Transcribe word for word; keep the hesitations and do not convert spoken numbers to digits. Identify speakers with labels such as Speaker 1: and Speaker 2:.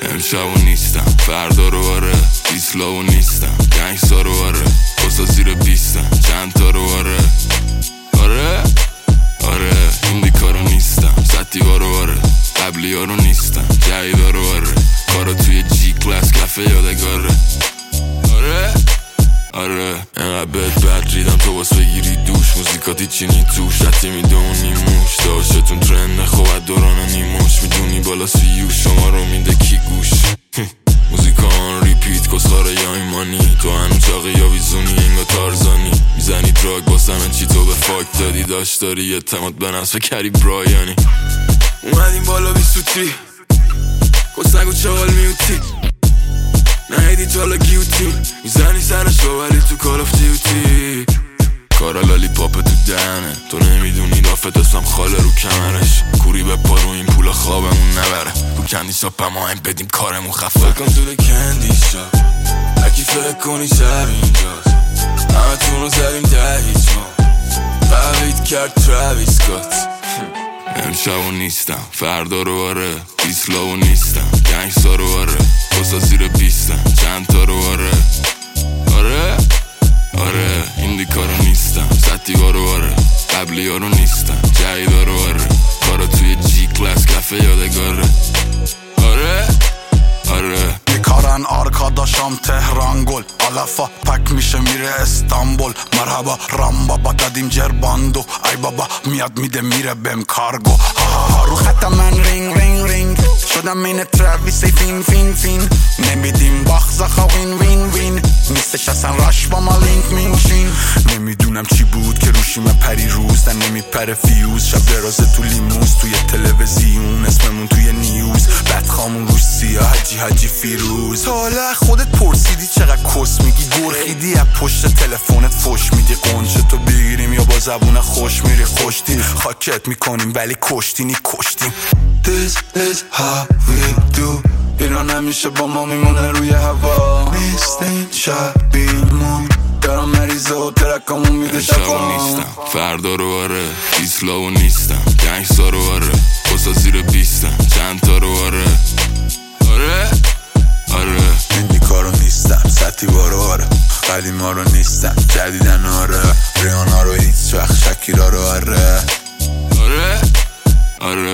Speaker 1: امشبو نیستم فردا رو آره، ایسلاو نیستم گنگستا رو آره، بسا زیر بیستم چند تا رو آره آره آره ایندیکا رو نیستم ستیوا رو آره، قبلی ها رو نیستم جایدا رو آره، کارا توی جی کلاس کفه یادگاره آره آره اینقدر بهت بد ریدم تو باس بگیری دوش، موزیکاتی چینی توش حتی میدونی موش داشتون ترنده خوبت دوران نیموش، میدونی بالا سیوش شما رو میده کی گوش موزیکا آن ریپیت کسخاره یا ایمانی، تو هنو چاقی یا ویزونی انگا تارزانی، میزنی دراگ باسمه چی تو به فاک دادی، داشت داری اعتماد به نفس کری برایانی، اومدیم بالا بی سوتی کسنگو چاقال میوتی نهیدی تالا گیوتی، میزنی سرش باوری تو کال آف دیوتی، کارا لالی پاپ تو دهنه، تو نمیدونی دافت اسم خاله رو کمرش، کوری به پا رو این پول خوابمون نبره، رو کندی شاپ اما هم بدیم کارمون خفه فکرم تو ده کندی شاپ اکی فکر کنی شب اینجاست، همه تون رو زدیم ده هیچ ما فقید کرد تراویس کات امشبو نیستم فردا رو آره، ایسلاو نیستم گنگستا رو آره، بسا زیر بیستم چند تا رو آره آره آره ایندیکا رو نیستم ستیوا رو آره، قبلی ها رو نیستم جایدا رو آره، کارا توی جی کلاس کفه یادگاره آره آره
Speaker 2: میکارن آرکاداشام تهران گل آلفا پک میشه میره استانبول، مرحبا رام بابا دادیم جرباندو، ای بابا میاد میده میره بهم کارگو، ها ها ها رو خط من رینگ رینگ رینگ شدم این تراویس فین فین فین، نمیدیم باخزاخا وین وین وین، نیستش اصلا راش با ما لینک مینشین، نمیدونم چی بود که روشیم پری روز در نمیپره فیوز، شب درازه تو لیموز توی تلویزیون اسممون توی نیوز، بدخامون روش سیاه حجی حجی فیروز، حالا خودت پرسیدی چقدر کس میگی گرخیدی از پشت تلفنت فش میدی، قنچه تو بگیریم یا با زبون خوش میری خوشتی، خاکت میکنیم ولی کشتینی کشتیم.
Speaker 1: This is how we do، ایران همیشه با ما میمونه روی هوا، نیستین شبیمون دارم مریضه و ترکامون میده شفا، نیستم فردا رو آره، ایسلاو نیستم گنگستا رو آره، بسا زیر بیستم چند تا رو آره آره آره
Speaker 2: ایندیکا رو نیستم ستیوا رو آره، قدیما رو نیستم جدیدن آره، ریانا رو هیچ وقت شکیرا رو آره
Speaker 1: آره آره